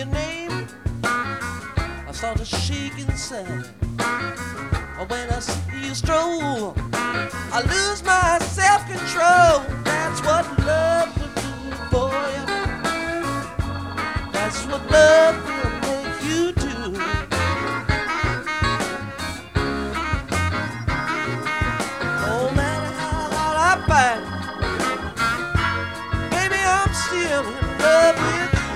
your name, I start to shake inside. When I see you stroll, I lose my self-control. That's what love will do for you. That's what love will make you do. No matter how hard I fight, baby, I'm still in love with you.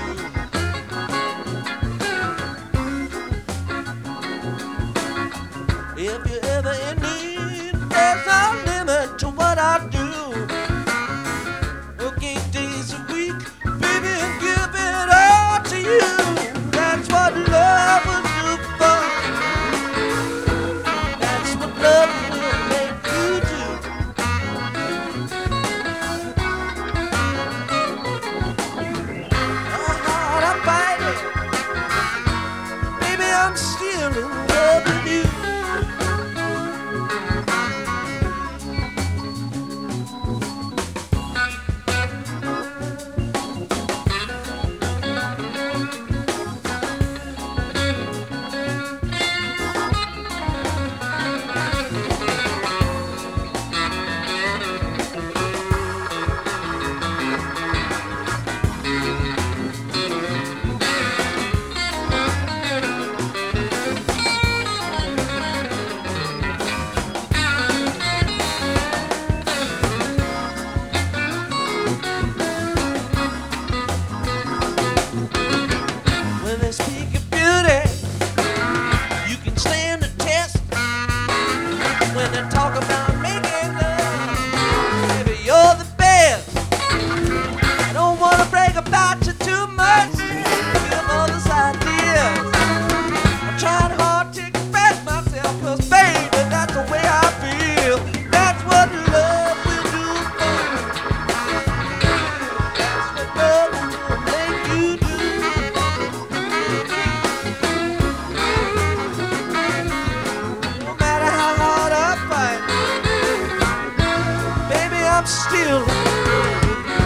If you're ever in need, there's no limit to what I do. Working days a week, baby, and give it all to you. That's what love will do for you. That's what love will make you do. How hard I fight it, baby, I'm still in love with you. When they speak of beauty, you can stand the test. When they talk about making love, baby, you're the best. I don't wanna brag about you too much, give others ideas. I'm trying hard to express myself, 'cause baby, that's the way I feel. That's what love will do for you. That's what love will make you do. No matter how hard I fight, baby, I'm still in love with you.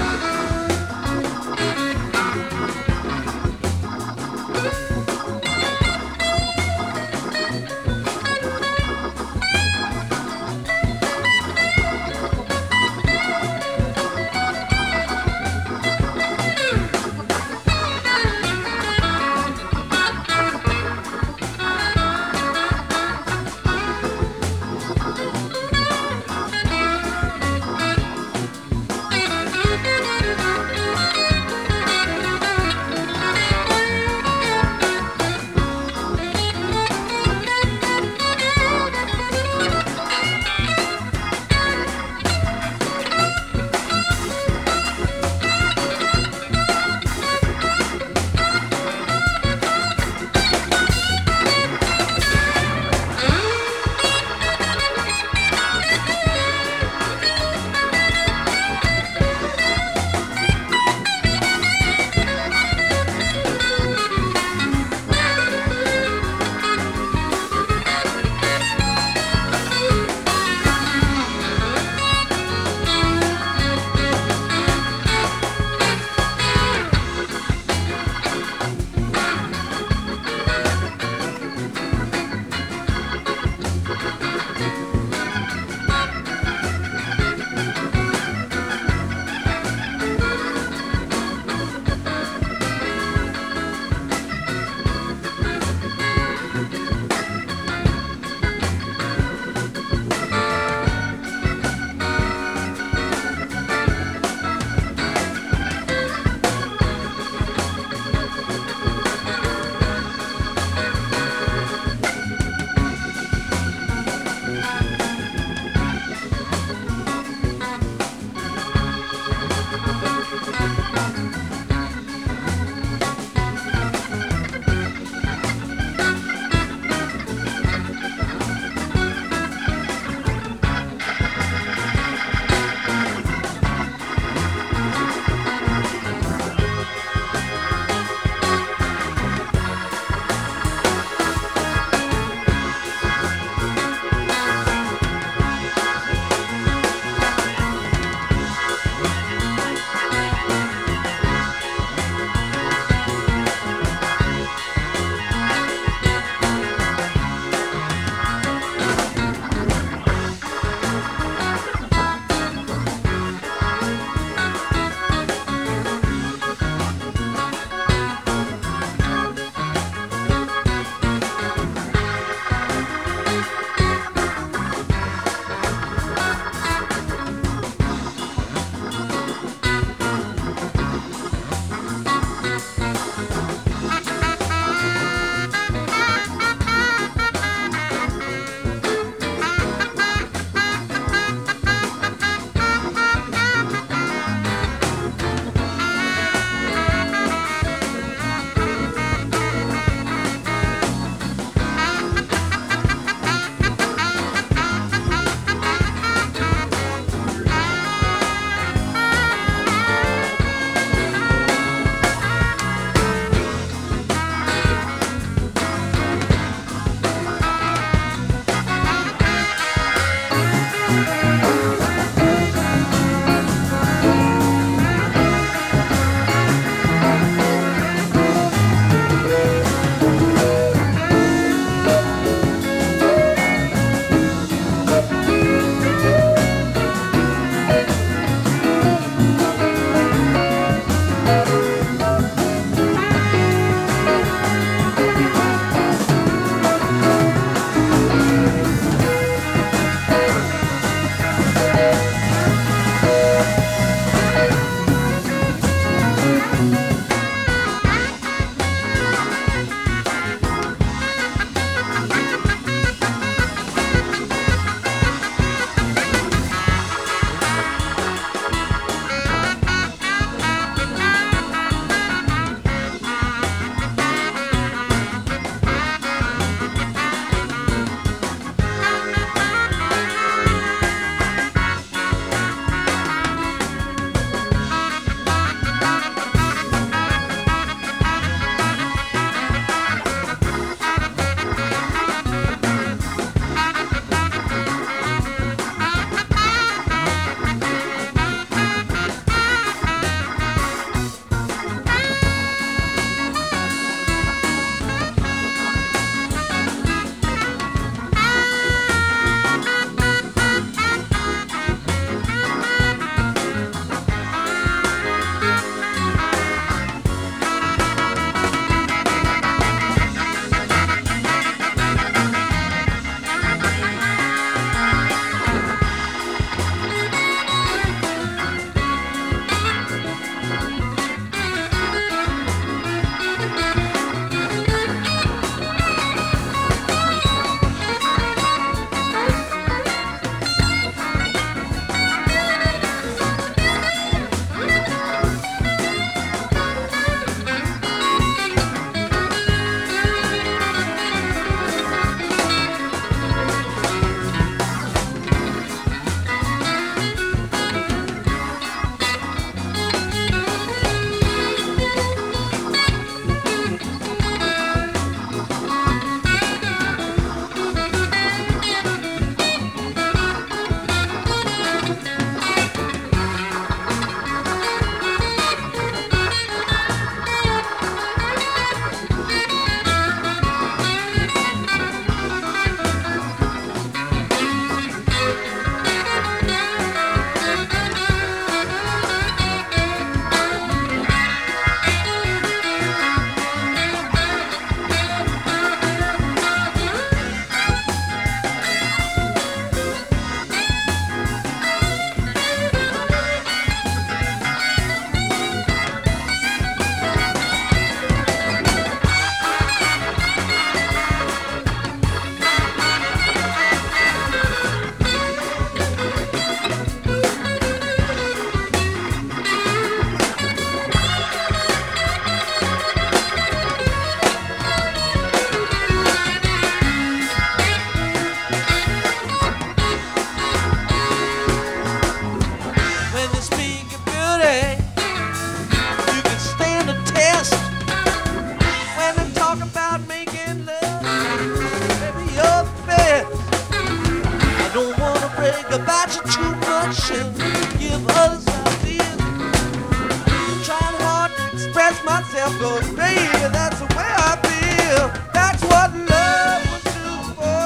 give others ideas. Trying hard to express myself, goes baby, that's the way I feel. That's what love will do for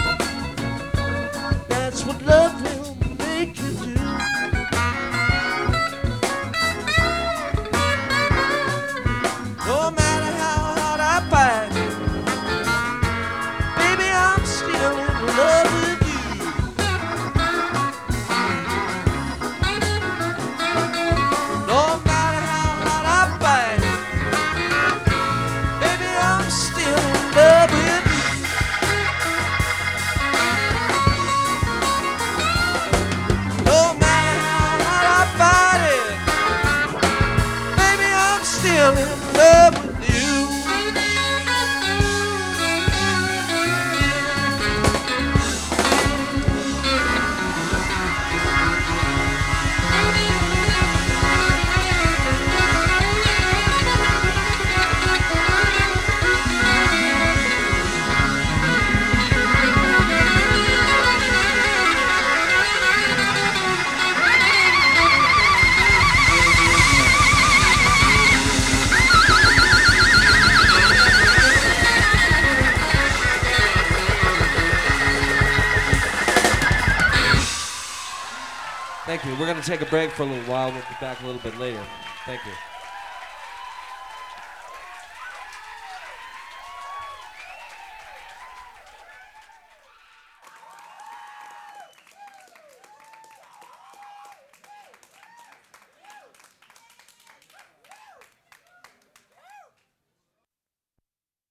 you. That's what love will make you do. No matter how hard I fight, baby, I'm still in love with you. No matter how hard I fight, baby, I'm still in love with you. No matter how hard I fight it, baby, I'm still in love with you. Thank you. We're going to take a break for a little while. We'll be back a little bit later. Thank you.